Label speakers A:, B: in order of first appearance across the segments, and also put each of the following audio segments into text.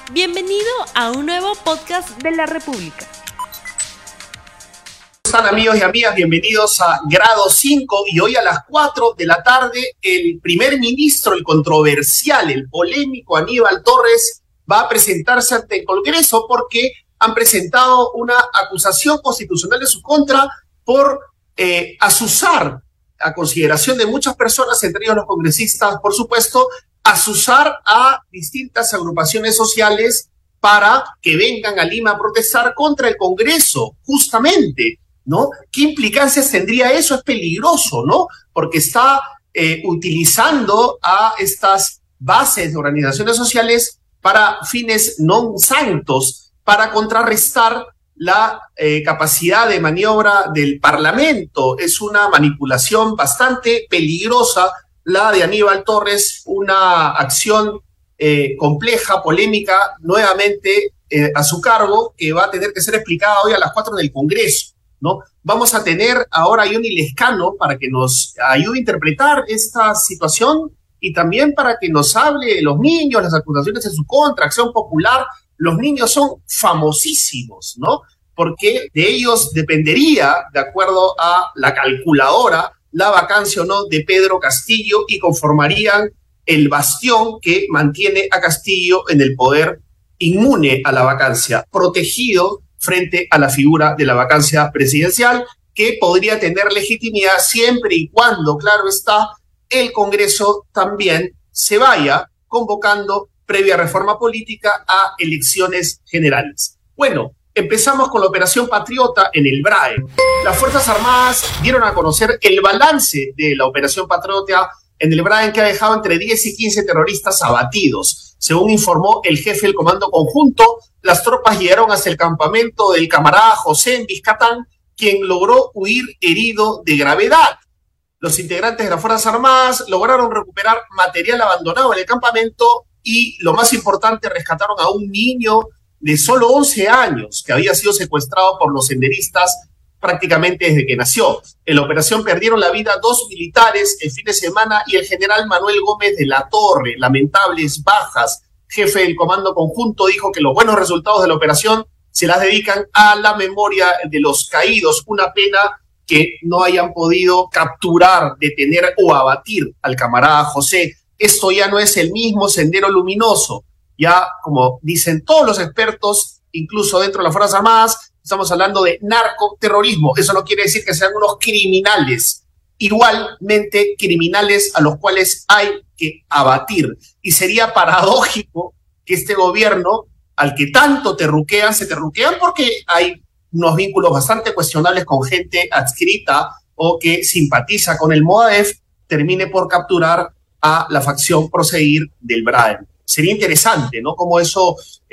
A: Bienvenido a un nuevo podcast de la República.
B: ¿Cómo están, amigos y amigas? Bienvenidos a Grado 5 y hoy a las 4 de la tarde el primer ministro, el controversial, el polémico Aníbal Torres va a presentarse ante el Congreso porque han presentado una acusación constitucional en su contra por azuzar, a consideración de muchas personas, entre ellos los congresistas, por supuesto, azuzar a distintas agrupaciones sociales para que vengan a Lima a protestar contra el Congreso, justamente, ¿no? ¿Qué implicancias tendría eso? Es peligroso, ¿no? Porque está utilizando a estas bases de organizaciones sociales para fines non santos, para contrarrestar la capacidad de maniobra del Parlamento. Es una manipulación bastante peligrosa la de Aníbal Torres, una acción compleja, polémica, nuevamente a su cargo, que va a tener que ser explicada hoy a las 4 en el Congreso, ¿no? Vamos a tener ahora a Johnny Lescano para que nos ayude a interpretar esta situación y también para que nos hable de los niños, las acusaciones en su contra, Acción Popular. Los niños son famosísimos, ¿no? Porque de ellos dependería, de acuerdo a la calculadora, la vacancia o no de Pedro Castillo y conformarían el bastión que mantiene a Castillo en el poder, inmune a la vacancia, protegido frente a la figura de la vacancia presidencial, que podría tener legitimidad siempre y cuando, claro está, el Congreso también se vaya convocando previa reforma política a elecciones generales. Bueno, empezamos con la Operación Patriota en el BRAE. Las Fuerzas Armadas dieron a conocer el balance de la Operación Patriota en el BRAE, que ha dejado entre 10 y 15 terroristas abatidos. Según informó el jefe del Comando Conjunto, las tropas llegaron hasta el campamento del camarada José en Vizcatán, quien logró huir herido de gravedad. Los integrantes de las Fuerzas Armadas lograron recuperar material abandonado en el campamento y, lo más importante, rescataron a un niño de solo 11 años que había sido secuestrado por los senderistas prácticamente desde que nació. En la operación perdieron la vida 2 militares el fin de semana y el general Manuel Gómez de la Torre, lamentables bajas. Jefe del Comando Conjunto dijo que los buenos resultados de la operación se las dedican a la memoria de los caídos. Una pena que no hayan podido capturar, detener o abatir al camarada José. Esto ya no es el mismo Sendero Luminoso. Ya, como dicen todos los expertos, incluso dentro de las Fuerzas Armadas, estamos hablando de narcoterrorismo. Eso no quiere decir que sean unos criminales, igualmente criminales a los cuales hay que abatir. Y sería paradójico que este gobierno, al que tanto terruquean, se terruquean porque hay unos vínculos bastante cuestionables con gente adscrita o que simpatiza con el MOADEF, termine por capturar a la facción Proseguir del BRAE. Sería interesante, ¿no? Cómo eso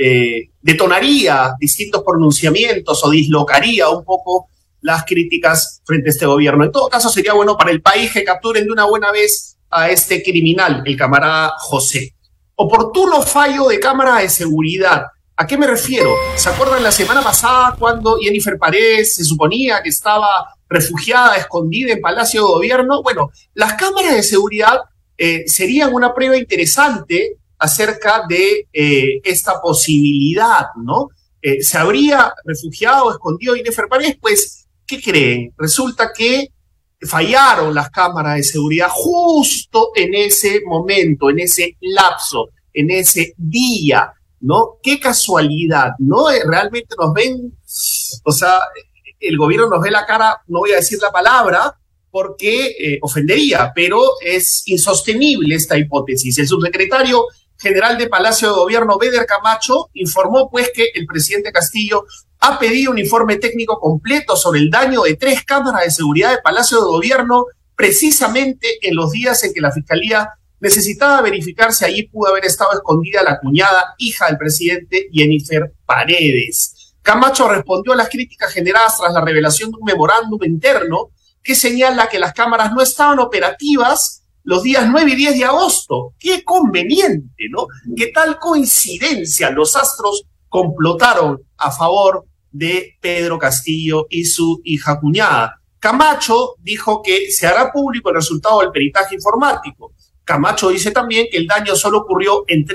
B: detonaría distintos pronunciamientos o dislocaría un poco las críticas frente a este gobierno. En todo caso, sería bueno para el país que capturen de una buena vez a este criminal, el camarada José. Oportuno fallo de cámara de seguridad. ¿A qué me refiero? ¿Se acuerdan la semana pasada cuando Jennifer Paredes se suponía que estaba refugiada, escondida en Palacio de Gobierno? Bueno, las cámaras de seguridad serían una prueba interesante acerca de esta posibilidad, ¿no? ¿Se habría refugiado, escondido Jennifer Paredes? Pues, ¿qué creen? Resulta que fallaron las cámaras de seguridad justo en ese momento, en ese lapso, en ese día, ¿no? Qué casualidad, ¿no? Realmente nos ven, o sea, el gobierno nos ve la cara, no voy a decir la palabra, porque ofendería, pero es insostenible esta hipótesis. El subsecretario general de Palacio de Gobierno, Beder Camacho, informó pues que el presidente Castillo ha pedido un informe técnico completo sobre el daño de 3 cámaras de seguridad de Palacio de Gobierno, precisamente en los días en que la Fiscalía necesitaba verificar si allí pudo haber estado escondida la cuñada, hija del presidente, Jennifer Paredes. Camacho respondió a las críticas generadas tras la revelación de un memorándum interno que señala que las cámaras no estaban operativas los días 9 y 10 de agosto. ¡Qué conveniente!, ¿no? ¿Qué tal coincidencia? Los astros complotaron a favor de Pedro Castillo y su hija cuñada. Camacho dijo que se hará público el resultado del peritaje informático. Camacho dice también que el daño solo ocurrió en 3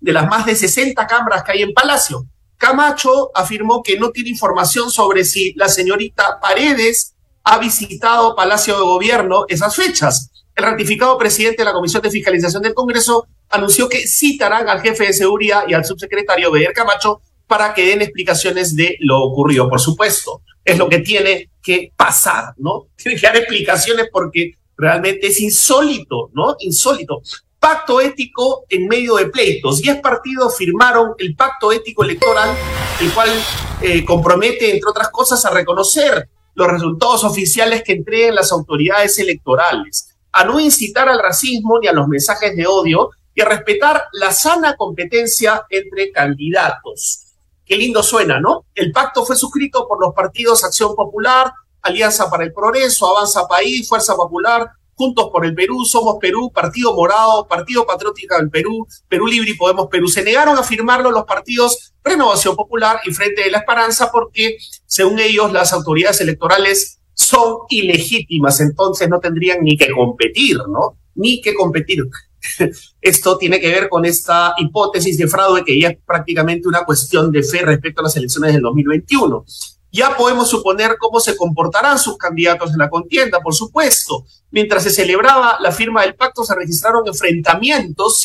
B: de las más de 60 cámaras que hay en Palacio. Camacho afirmó que no tiene información sobre si la señorita Paredes ha visitado Palacio de Gobierno esas fechas. El ratificado presidente de la Comisión de Fiscalización del Congreso anunció que citarán al jefe de seguridad y al subsecretario Beder Camacho para que den explicaciones de lo ocurrido. Por supuesto, es lo que tiene que pasar, ¿no? Tiene que dar explicaciones porque realmente es insólito, ¿no? Insólito. Pacto ético en medio de pleitos. 10 partidos firmaron el pacto ético electoral, el cual compromete, entre otras cosas, a reconocer los resultados oficiales que entreguen las autoridades electorales, a no incitar al racismo ni a los mensajes de odio y a respetar la sana competencia entre candidatos. Qué lindo suena, ¿no? El pacto fue suscrito por los partidos Acción Popular, Alianza para el Progreso, Avanza País, Fuerza Popular, Juntos por el Perú, Somos Perú, Partido Morado, Partido Patriótico del Perú, Perú Libre y Podemos Perú. Se negaron a firmarlo los partidos Renovación Popular y Frente de la Esperanza porque, según ellos, las autoridades electorales son ilegítimas, entonces no tendrían ni que competir, ¿no? Ni que competir. Esto tiene que ver con esta hipótesis de fraude que ya es prácticamente una cuestión de fe respecto a las elecciones del 2021. Ya podemos suponer cómo se comportarán sus candidatos en la contienda, por supuesto. Mientras se celebraba la firma del pacto, se registraron enfrentamientos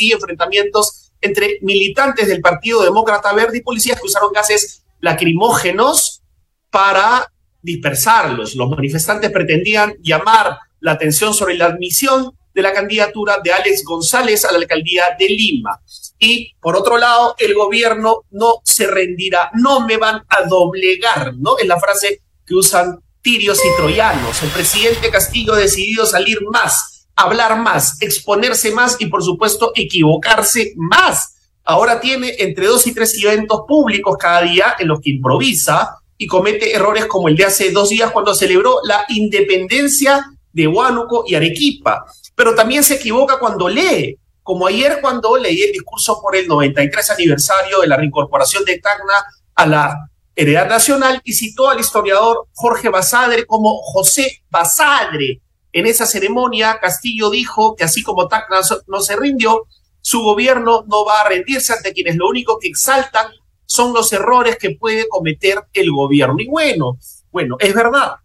B: entre militantes del Partido Demócrata Verde y policías que usaron gases lacrimógenos para dispersarlos. Los manifestantes pretendían llamar la atención sobre la admisión de la candidatura de Alex González a la alcaldía de Lima. Y, por otro lado, el gobierno no se rendirá, no me van a doblegar, ¿no? Es la frase que usan tirios y troyanos. El presidente Castillo ha decidido salir más, hablar más, exponerse más y, por supuesto, equivocarse más. Ahora tiene entre 2 y 3 eventos públicos cada día en los que improvisa y comete errores como el de hace 2 días cuando celebró la independencia de Huánuco y Arequipa. Pero también se equivoca cuando lee, como ayer cuando leí el discurso por el 93 aniversario de la reincorporación de Tacna a la heredad nacional y citó al historiador Jorge Basadre como José Basadre. En esa ceremonia, Castillo dijo que así como Tacna no se rindió, su gobierno no va a rendirse ante quienes lo único que exaltan son los errores que puede cometer el gobierno. Y bueno, es verdad.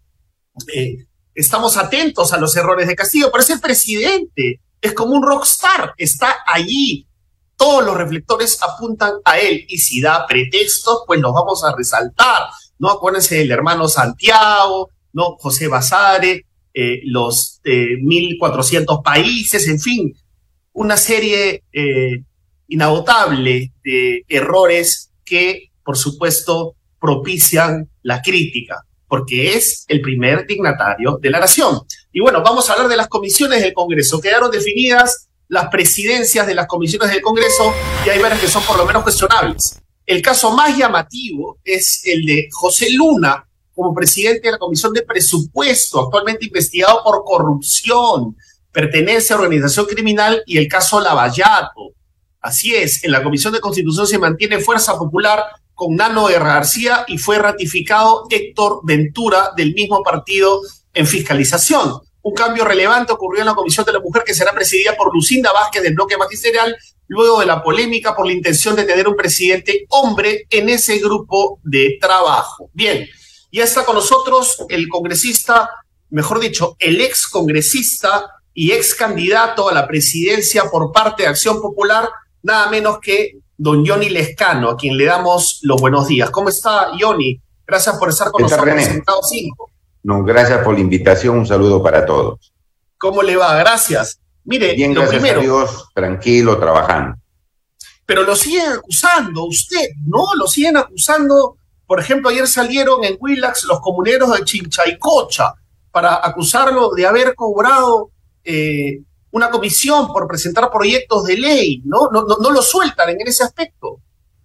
B: Estamos atentos a los errores de Castillo, pero es el presidente, es como un rockstar, está allí, todos los reflectores apuntan a él, y si da pretextos, pues los vamos a resaltar, ¿no? Acuérdense del hermano Santiago, ¿no? José Basadre, los 1.400 países, en fin, una serie inagotable de errores que, por supuesto, propician la crítica, porque es el primer dignatario de la nación. Y bueno, vamos a hablar de las comisiones del Congreso. Quedaron definidas las presidencias de las comisiones del Congreso y hay varias que son por lo menos cuestionables. El caso más llamativo es el de José Luna como presidente de la Comisión de Presupuesto, actualmente investigado por corrupción, pertenencia a organización criminal y el caso Lavallato. Así es, en la Comisión de Constitución se mantiene Fuerza Popular con Nano Guerra García y fue ratificado Héctor Ventura del mismo partido en fiscalización. Un cambio relevante ocurrió en la Comisión de la Mujer que será presidida por Lucinda Vázquez del bloque magisterial luego de la polémica por la intención de tener un presidente hombre en ese grupo de trabajo. Bien, ya está con nosotros el congresista, mejor dicho, el ex congresista y ex candidato a la presidencia por parte de Acción Popular, nada menos que don Johnny Lescano, a quien le damos los buenos días. ¿Cómo está, Johnny? Gracias por estar con nosotros en Sentado 5.
C: No, gracias por la invitación, un saludo para todos.
B: ¿Cómo le va? Gracias. Mire,
C: bien,
B: lo
C: gracias
B: primero,
C: a Dios, tranquilo, trabajando.
B: Pero lo siguen acusando, usted, ¿no? Lo siguen acusando. Por ejemplo, ayer salieron en Willax los comuneros de Chinchaycocha para acusarlo de haber cobrado una comisión por presentar proyectos de ley, ¿no? No lo sueltan en ese aspecto.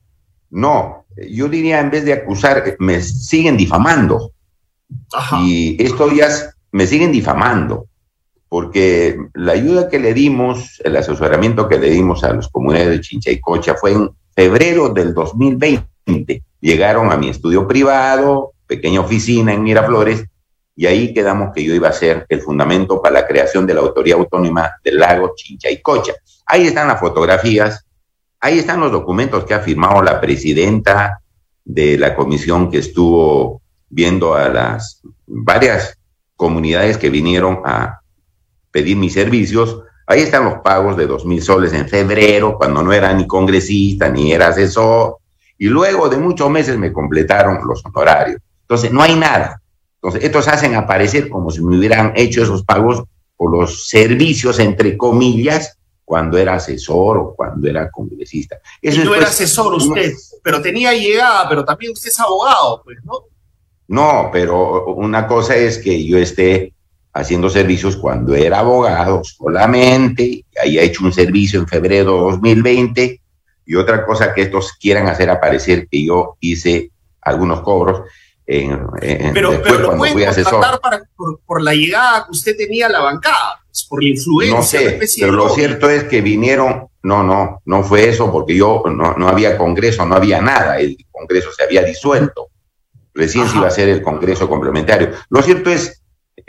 C: No, yo diría, en vez de acusar, me siguen difamando. Ajá. Y esto ya me siguen difamando, porque la ayuda que le dimos, el asesoramiento que le dimos a los comuneros de Chinchaycocha fue en febrero del 2020. Llegaron a mi estudio privado, pequeña oficina en Miraflores, y ahí quedamos que yo iba a ser el fundamento para la creación de la Autoridad Autónoma del Lago Chinchaycocha. Ahí están las fotografías, ahí están los documentos que ha firmado la presidenta de la comisión que estuvo viendo a las varias comunidades que vinieron a pedir mis servicios. Ahí están los pagos de 2,000 soles en febrero, cuando no era ni congresista, ni era asesor, y luego de muchos meses me completaron los honorarios. Entonces, no hay nada. Entonces, estos hacen aparecer como si me hubieran hecho esos pagos por los servicios, entre comillas, cuando era asesor o cuando era congresista.
B: Eso no era asesor usted, pero tenía llegada, pero también usted es abogado, pues, ¿no?
C: No, pero una cosa es que yo esté haciendo servicios cuando era abogado solamente, haya hecho un servicio en febrero de 2020, y otra cosa que estos quieran hacer aparecer que yo hice algunos cobros
B: pero lo pueden contratar por la llegada que usted tenía a la bancada, pues, por la influencia.
C: No sé, pero lo cierto es que vinieron, no fue eso, porque yo no había congreso, no había nada, el congreso se había disuelto, recién se iba a hacer el congreso complementario. Lo cierto es,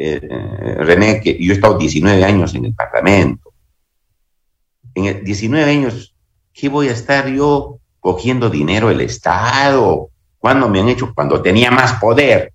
C: René, que yo he estado 19 años en el Parlamento. En 19 años, ¿qué voy a estar yo cogiendo dinero del Estado? ¿Cuándo me han hecho? Cuando tenía más poder.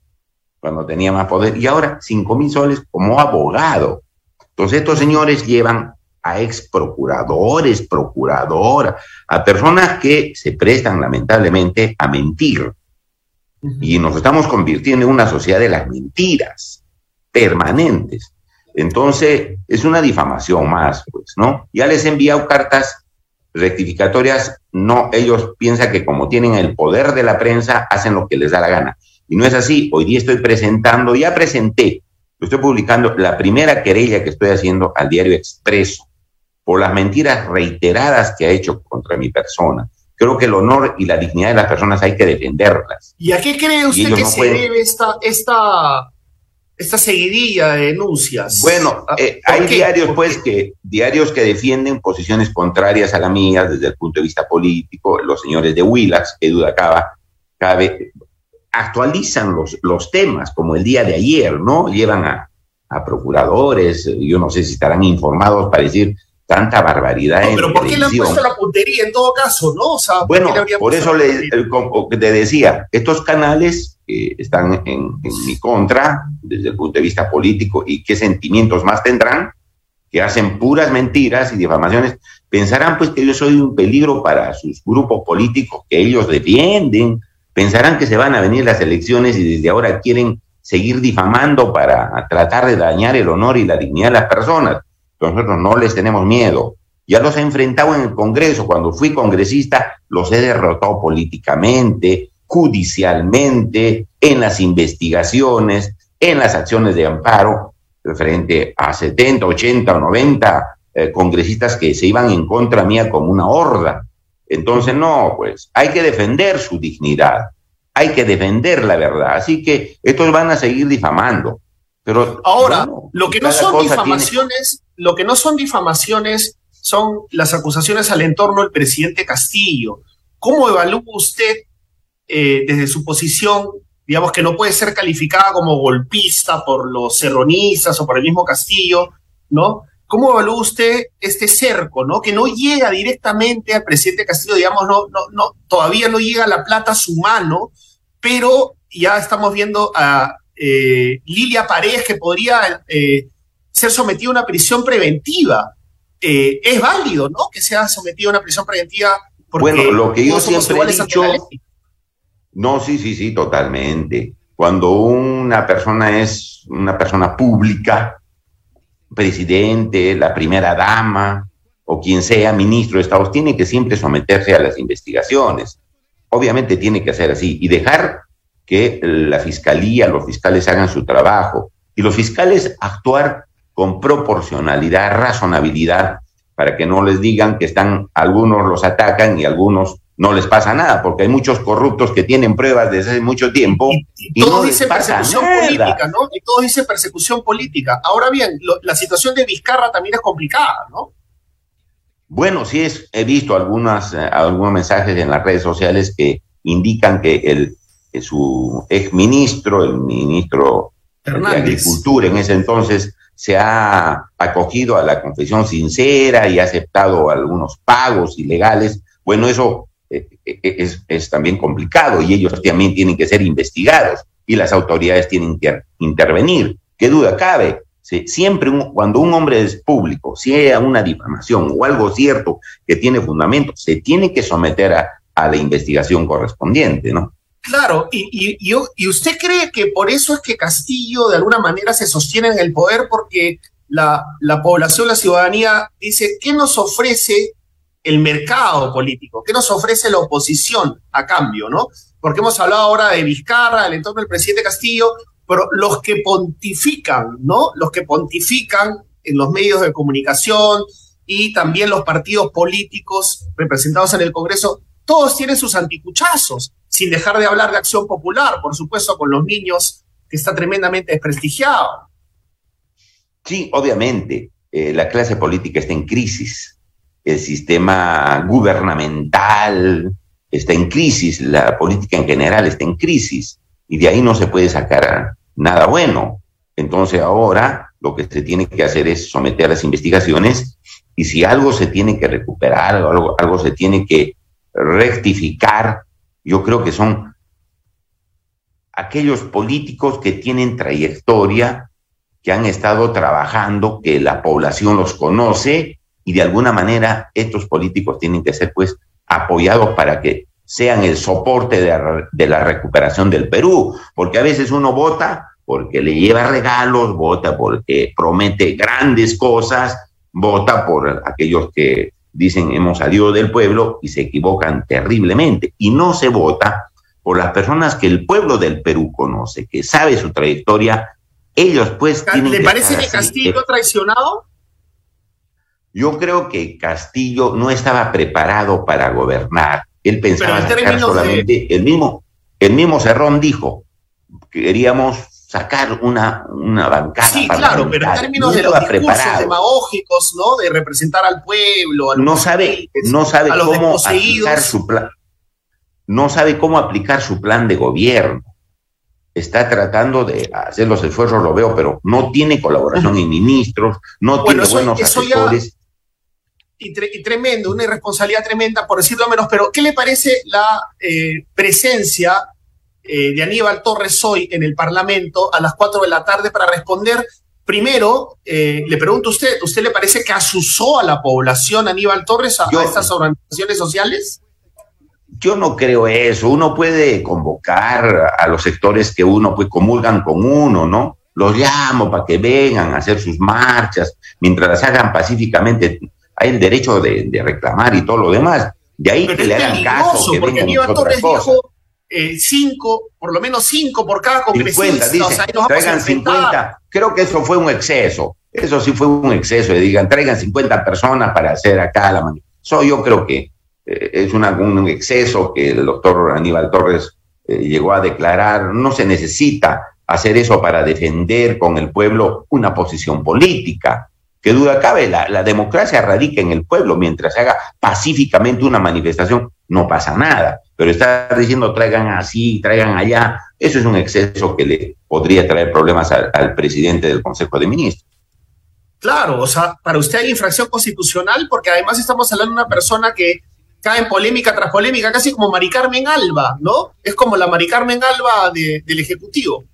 C: Y ahora 5,000 soles como abogado. Entonces estos señores llevan a ex procuradores, procuradoras, a personas que se prestan lamentablemente a mentir. Y nos estamos convirtiendo en una sociedad de las mentiras permanentes. Entonces es una difamación más, pues, ¿no? Ya les he enviado cartas rectificatorias. No, ellos piensan que como tienen el poder de la prensa, hacen lo que les da la gana. Y no es así. Hoy día estoy presentando, ya presenté, lo estoy publicando, la primera querella que estoy haciendo al diario Expreso por las mentiras reiteradas que ha hecho contra mi persona. Creo que el honor y la dignidad de las personas hay que defenderlas.
B: ¿Y a qué cree usted que se debe esta seguidilla de denuncias?
C: Bueno, hay diarios que defienden posiciones contrarias a la mía desde el punto de vista político. Los señores de Willax, que duda cabe, actualizan los temas, como el día de ayer, ¿no? Llevan a procuradores, yo no sé si estarán informados para decir tanta barbaridad.
B: No, pero ¿por qué le han puesto la puntería en todo caso, no? O sea,
C: bueno, por eso te decía, estos canales están en mi contra desde el punto de vista político, y qué sentimientos más tendrán, que hacen puras mentiras y difamaciones. Pensarán pues que yo soy un peligro para sus grupos políticos que ellos defienden, pensarán que se van a venir las elecciones y desde ahora quieren seguir difamando para tratar de dañar el honor y la dignidad de las personas. Nosotros no les tenemos miedo. Ya los he enfrentado en el Congreso. Cuando fui congresista, los he derrotado políticamente, judicialmente, en las investigaciones, en las acciones de amparo, frente a 70, 80 o 90 congresistas que se iban en contra mía como una horda. Entonces, no, pues, hay que defender su dignidad, hay que defender la verdad. Así que estos van a seguir difamando. Pero
B: ahora, bueno, lo que no son difamaciones son las acusaciones al entorno del presidente Castillo. ¿Cómo evalúa usted desde su posición, digamos, que no puede ser calificada como golpista por los serronistas o por el mismo Castillo, ¿no? ¿Cómo evalúa usted este cerco, ¿no? Que no llega directamente al presidente Castillo, digamos, todavía no llega la plata a su mano, pero ya estamos viendo a Lilia Paredes, que podría ser sometida a una prisión preventiva. Es válido, ¿no?, que sea sometida a una prisión preventiva, porque
C: bueno, lo que yo siempre he dicho, no, sí, totalmente. Cuando una persona es una persona pública, presidente, la primera dama, o quien sea, ministro de Estado, tiene que siempre someterse a las investigaciones. Obviamente tiene que ser así, y dejar que la fiscalía, los fiscales hagan su trabajo, y los fiscales actuar con proporcionalidad, razonabilidad, para que no les digan que algunos los atacan y algunos no les pasa nada, porque hay muchos corruptos que tienen pruebas desde hace mucho tiempo
B: y todos no dicen persecución política, ¿no? Y todos dicen persecución política. Ahora bien, la situación de Vizcarra también es complicada, ¿no?
C: Bueno, sí, he visto algunos mensajes en las redes sociales que indican que su exministro, el ministro Hernández de Agricultura en ese entonces, se ha acogido a la confesión sincera y ha aceptado algunos pagos ilegales Bueno, eso es también complicado y ellos también tienen que ser investigados y las autoridades tienen que intervenir. ¿Qué duda cabe? Siempre cuando un hombre es público, sea una difamación o algo cierto que tiene fundamento, se tiene que someter a la investigación correspondiente, ¿no?
B: Claro, y usted cree que por eso es que Castillo de alguna manera se sostiene en el poder, porque la población, la ciudadanía dice, ¿qué nos ofrece el mercado político? ¿Qué nos ofrece la oposición a cambio, no? Porque hemos hablado ahora de Vizcarra, el entorno del presidente Castillo, pero los que pontifican, ¿no? Los que pontifican en los medios de comunicación y también los partidos políticos representados en el Congreso, todos tienen sus anticuchazos, sin dejar de hablar de Acción Popular, por supuesto, con los niños, que está tremendamente desprestigiado.
C: Sí, obviamente, la clase política está en crisis, el sistema gubernamental está en crisis, la política en general está en crisis, y de ahí no se puede sacar nada bueno. Entonces ahora lo que se tiene que hacer es someter a las investigaciones, y si algo se tiene que recuperar, algo se tiene que rectificar, yo creo que son aquellos políticos que tienen trayectoria, que han estado trabajando, que la población los conoce, y de alguna manera estos políticos tienen que ser pues apoyados para que sean el soporte de la recuperación del Perú, porque a veces uno vota porque le lleva regalos, vota porque promete grandes cosas, vota por aquellos que dicen hemos salido del pueblo y se equivocan terriblemente, y no se vota por las personas que el pueblo del Perú conoce, que sabe su trayectoria. Ellos pues tienen
B: ¿Le parece que Castillo ha traicionado?
C: Yo creo que Castillo no estaba preparado para gobernar. Él pensaba sacar solamente el mismo Cerrón dijo, queríamos sacar una bancada.
B: Sí, claro, pero en términos de los discursos demagógicos, ¿no? De representar al pueblo, a los
C: no sabe cómo aplicar su plan. No sabe cómo aplicar su plan de gobierno. Está tratando de hacer los esfuerzos, lo veo, pero no tiene colaboración en ministros, no tiene buenos asesores.
B: Y tremendo, una irresponsabilidad tremenda, por decirlo menos. Pero, ¿qué le parece la presencia de Aníbal Torres hoy en el Parlamento a las 4 de la tarde para responder? Primero, le pregunto a ¿usted le parece que asusó a la población Aníbal Torres a estas organizaciones sociales?
C: Yo no creo eso. Uno puede convocar a los sectores que uno pues comulgan con uno, ¿no? Los llamo para que vengan a hacer sus marchas, mientras las hagan pacíficamente. Hay el derecho de reclamar y todo lo demás. De ahí
B: pero
C: que le hagan caso, que
B: porque Aníbal Torres dijo 5, por lo menos 5 por cada congresista.
C: 50, dice, o sea, traigan 50. Creo que eso fue un exceso. Eso sí fue un exceso. Digan, traigan 50 personas para hacer acá la manifestación. Yo creo que es un exceso que el doctor Aníbal Torres llegó a declarar. No se necesita hacer eso para defender con el pueblo una posición política. ¿Qué duda cabe? La democracia radica en el pueblo. Mientras se haga pacíficamente una manifestación, no pasa nada. Pero estar diciendo traigan así, traigan allá, eso es un exceso que le podría traer problemas al presidente del Consejo de Ministros.
B: Claro, o sea, para usted hay infracción constitucional, porque además estamos hablando de una persona que cae en polémica tras polémica, casi como Mari Carmen Alba, ¿no? Es como la Mari Carmen Alba del Ejecutivo.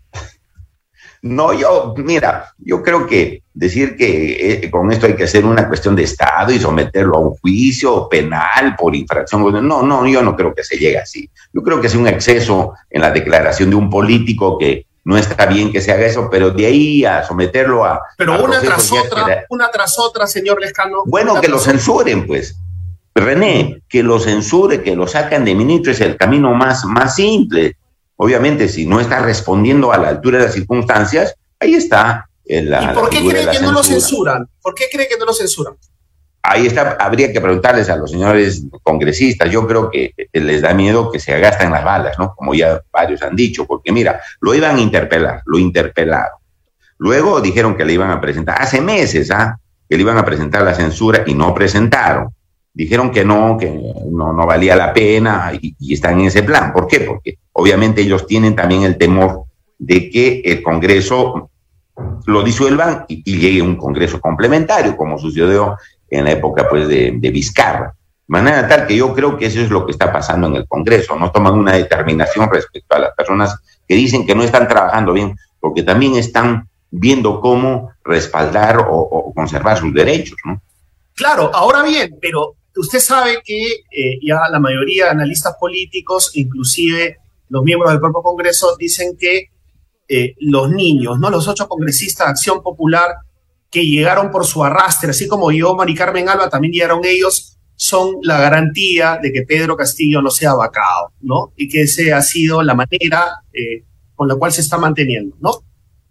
C: No, yo creo que decir que con esto hay que hacer una cuestión de Estado y someterlo a un juicio penal por infracción, no, yo no creo que se llegue así. Yo creo que es un exceso en la declaración de un político que no está bien que se haga eso, pero de ahí a someterlo a...
B: Pero una tras otra, señor Lescano.
C: Bueno, que lo censuren, pues. René, que lo censure, que lo sacan de ministro es el camino más simple. Obviamente, si no está respondiendo a la altura de las circunstancias, ahí está.
B: ¿Y por qué cree que no lo censuran? ¿Por qué cree que no lo censuran?
C: Ahí está, habría que preguntarles a los señores congresistas. Yo creo que les da miedo que se gastan las balas, ¿no? Como ya varios han dicho, porque mira, lo iban a interpelar, lo interpelaron. Luego dijeron que le iban a presentar, hace meses, que le iban a presentar la censura y no presentaron. Dijeron que no valía la pena y están en ese plan. ¿Por qué? Porque obviamente ellos tienen también el temor de que el Congreso lo disuelvan y llegue un Congreso complementario, como sucedió en la época pues de Vizcarra. manera tal que yo creo que eso es lo que está pasando en el Congreso. No toman una determinación respecto a las personas que dicen que no están trabajando bien, porque también están viendo cómo respaldar o conservar sus derechos, ¿no?
B: Claro, ahora bien, pero usted sabe que ya la mayoría de analistas políticos, inclusive los miembros del propio Congreso, dicen que los niños, ¿no? Los 8 congresistas de Acción Popular que llegaron por su arrastre, así como yo, Mari Carmen Alba, también llegaron ellos, son la garantía de que Pedro Castillo no sea vacado, ¿no? Y que esa ha sido la manera con la cual se está manteniendo, ¿no?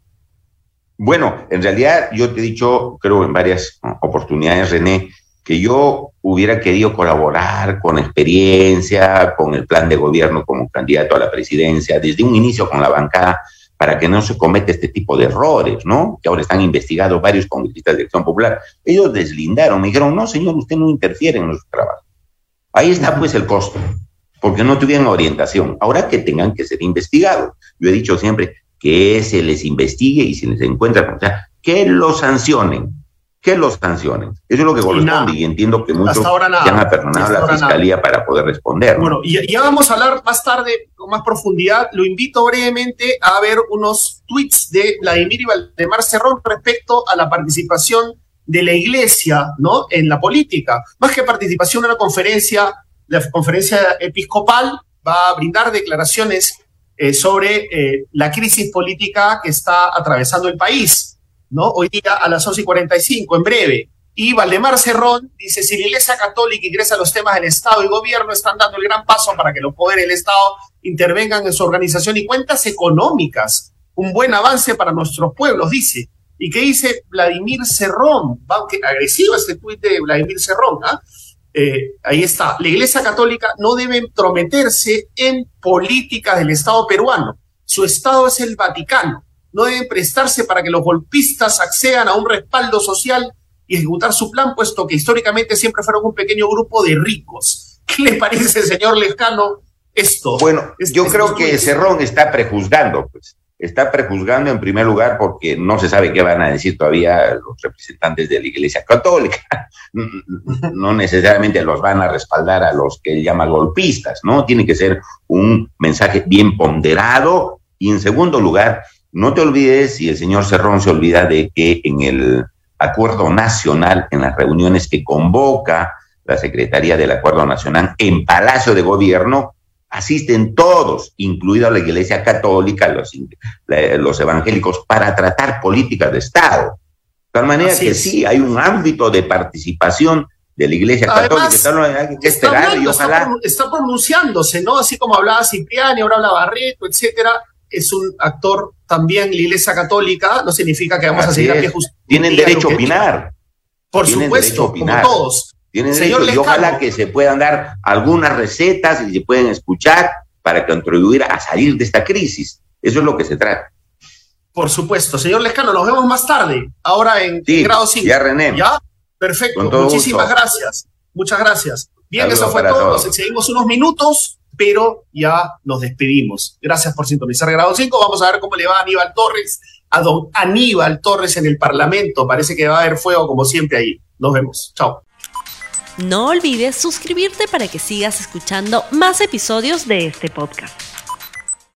C: Bueno, en realidad yo te he dicho, creo en varias oportunidades, René, que yo hubiera querido colaborar con experiencia, con el plan de gobierno como candidato a la presidencia, desde un inicio con la bancada, para que no se cometa este tipo de errores, ¿no? Que ahora están investigados varios congresistas de Acción Popular. Ellos deslindaron, me dijeron, no, señor, usted no interfiere en nuestro trabajo. Ahí está, pues, el costo, porque no tuvieron orientación. Ahora que tengan que ser investigados. Yo he dicho siempre que se les investigue y si les encuentran, o sea, que los sancionen. Que los sancionen. Eso es lo que corresponde y entiendo que muchos se han apersonado a la Fiscalía para poder responder, ¿no?
B: Bueno, y ya vamos a hablar más tarde con más profundidad. Lo invito brevemente a ver unos tweets de Vladimir y Valdemar Cerrón respecto a la participación de la Iglesia, ¿no?, en la política. Más que participación en una conferencia, la conferencia episcopal va a brindar declaraciones sobre la crisis política que está atravesando el país, ¿no? Hoy día a las 11:45, en breve. Y Valdemar Cerrón dice, si la Iglesia Católica ingresa a los temas del Estado y gobierno, están dando el gran paso para que los poderes del Estado intervengan en su organización y cuentas económicas. Un buen avance para nuestros pueblos, dice. ¿Y qué dice Vladimir Cerrón? Qué agresivo este tuit de Vladimir Cerrón, ¿ah? Ahí está. La Iglesia Católica no debe entrometerse en políticas del Estado peruano. Su Estado es el Vaticano. No deben prestarse para que los golpistas accedan a un respaldo social y ejecutar su plan, puesto que históricamente siempre fueron un pequeño grupo de ricos. ¿Qué le parece, señor Lescano, esto?
C: Bueno, yo creo que Cerrón está prejuzgando, pues. Está prejuzgando en primer lugar porque no se sabe qué van a decir todavía los representantes de la Iglesia Católica. No necesariamente los van a respaldar a los que él llama golpistas, ¿no? Tiene que ser un mensaje bien ponderado. Y en segundo lugar, no te olvides, y el señor Cerrón se olvida, de que en el Acuerdo Nacional, en las reuniones que convoca la Secretaría del Acuerdo Nacional en Palacio de Gobierno, asisten todos, incluida la Iglesia Católica, los evangélicos, para tratar políticas de Estado. De tal manera que sí, hay un ámbito de participación de la Iglesia Católica. Hay que esperar y ojalá...
B: Está pronunciándose, ¿no? Así como hablaba Cipriani, ahora habla Barreto, etcétera. Es un actor también, la Iglesia Católica, no significa que vamos a seguir a pie justicia.
C: Tienen derecho a opinar.
B: Por supuesto, como todos.
C: Señor Lescano, y ojalá que se puedan dar algunas recetas y se pueden escuchar para contribuir a salir de esta crisis. Eso es lo que se trata.
B: Por supuesto. Señor Lescano, nos vemos más tarde, ahora en grado 5.
C: Ya, René.
B: ¿Ya? Perfecto. Muchísimas gracias. Muchas gracias. Bien, saludos, eso fue todo. Nos seguimos unos minutos, pero ya nos despedimos. Gracias por sintonizar Grado 5. Vamos a ver cómo le va a Aníbal Torres, a don Aníbal Torres en el Parlamento. Parece que va a haber fuego como siempre ahí. Nos vemos. Chao.
A: No olvides suscribirte para que sigas escuchando más episodios de este podcast.